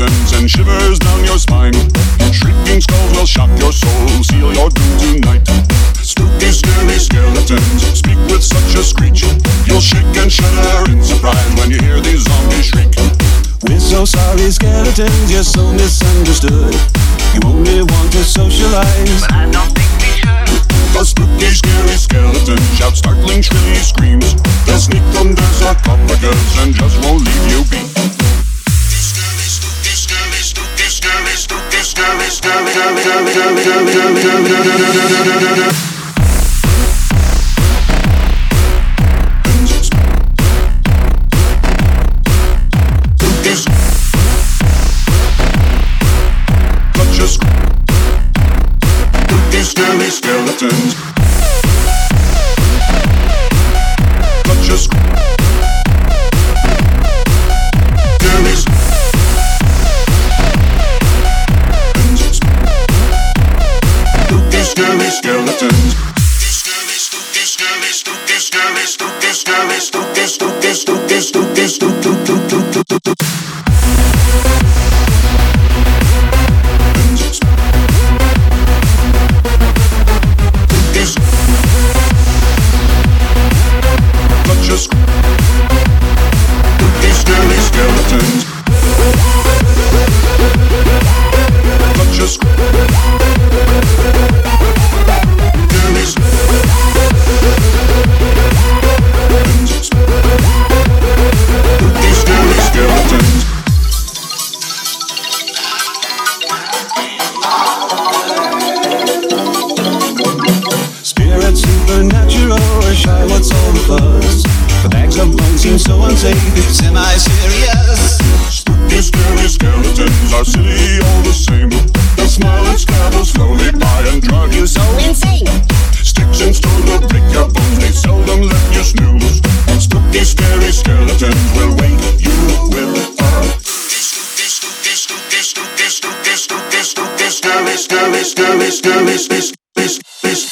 skeletons and shivers down your spine. Shrieking skulls will shock your soul, seal your doom tonight. Spooky, scary skeletons speak with such a screech. You'll shake and shudder in surprise when you hear these zombies shriek. We're so sorry, skeletons, you're so misunderstood. You only want to socialize, but I don't think we should. A spooky, scary skeleton shouts startling, shrilly screams. They'll sneak from their sarcophagus and just won't leave you be. Scary, spooky, scary, spooky, scary, spooky, scary, scary, scary, scary, scary, scary, scary. Scary skeletons. Touch us. Scary scary skeletons. Scary, spooky, scary, spooky, scary, spooky, scary, spooky, spooky, spooky, spooky, spooky. Scary skeletons. Touch us. Scary skeletons. Spirit supernatural, shy, what's all the buzz? The bags of bones seem so unsafe, it's semi-serious. Spooky, scary skeletons are silly all the same. They'll smile and scabble slowly by and drive you so insane. Sticks and stones will break your bones, they seldom let you snooze. Spooky, scary skeletons will wake you with a spooky, spooky, spooky, spooky, spooky, spooky, spooky, scary, scary, scary, scary, space, space, space.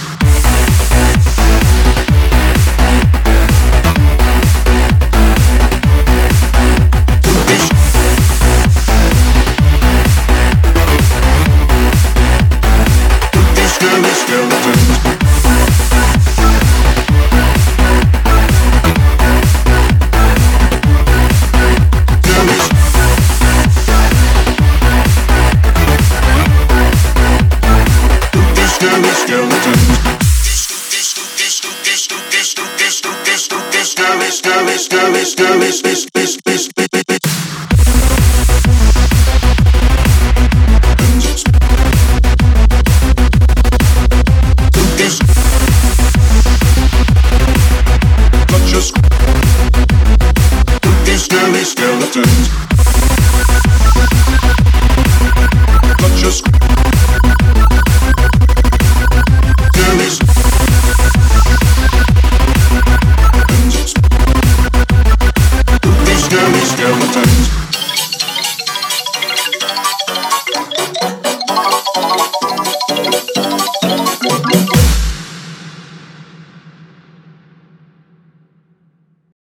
Scary, scary, space, space, space, space, space. Touch us. Scary skeletons. Touch us. Scary skeletons.